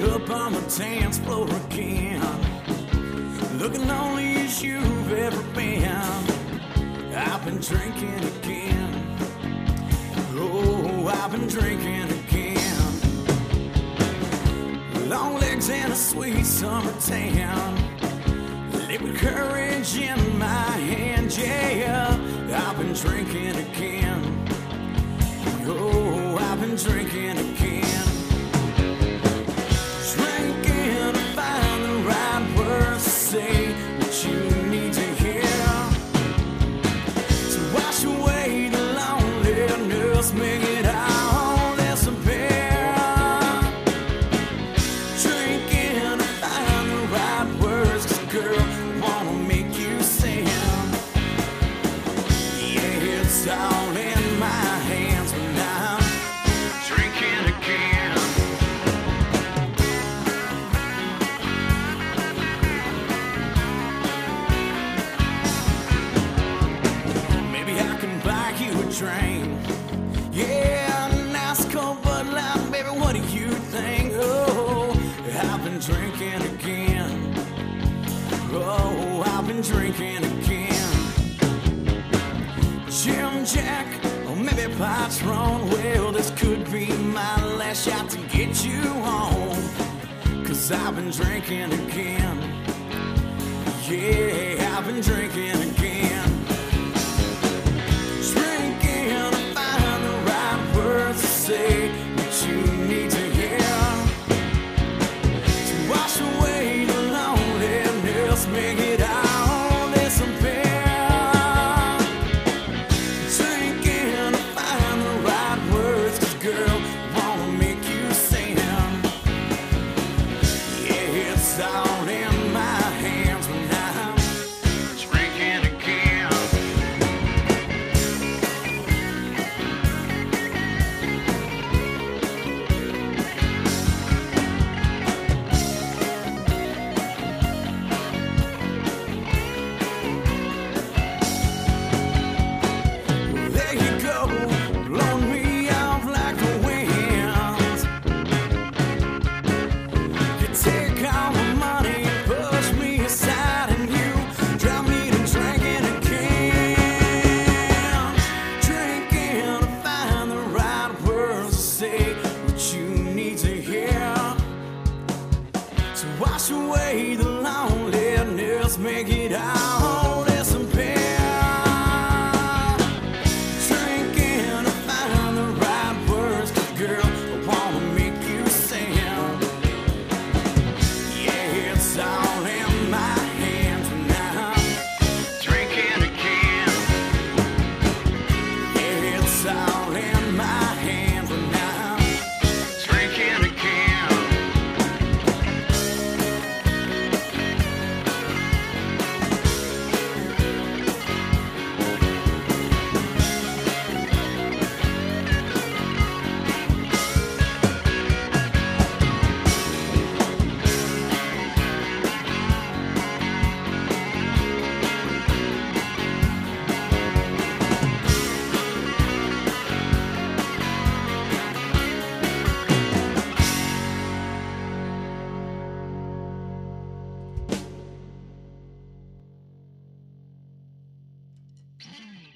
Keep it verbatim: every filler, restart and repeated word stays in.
up on the dance floor again, looking lonely as you've ever been. I've been drinking again. Oh, I've been drinking again. Long legs and a sweet summer tan, liquid courage in my hand, yeah. I've been drinking again. Oh, I've been drinking again. Drinking to find the right words to say what you need to hear, to wash away the loneliness, make it all disappear. Drinking to find the right words, 'cause girl, I wanna make you sing. Yeah, it's all in my hands, but now I'm drinking again. Maybe I can buy you a drink. Yeah, nice cold Bud Light, baby, what do you think? Oh, I've been drinking again. Oh, I've been drinking again. Jim Jack, or maybe Patron. Well, this could be my last shot to get you home, 'cause I've been drinking again. Yeah, I've been drinking again. Drinking to find the right words to say what you need to hear, to wash away the loneliness, make it all disappear. Drinking to find the right words, 'cause girl, I wanna make you sing. Yeah, it's all in my hands, but now I'm drinking again. There you go, blowing me off like the wind. You take all my money, push me aside, and you drive me to drinking again. Drinking to find the right words to say what you need to hear, to wash away the loneliness, make it all disappear. Drinking to find the right words, 'cause girl, I wanna make you sing. Yeah, it's all in my hands, and now I'm drinking again. Yeah, it's all in my hands, and now I'm drinking again. Mm.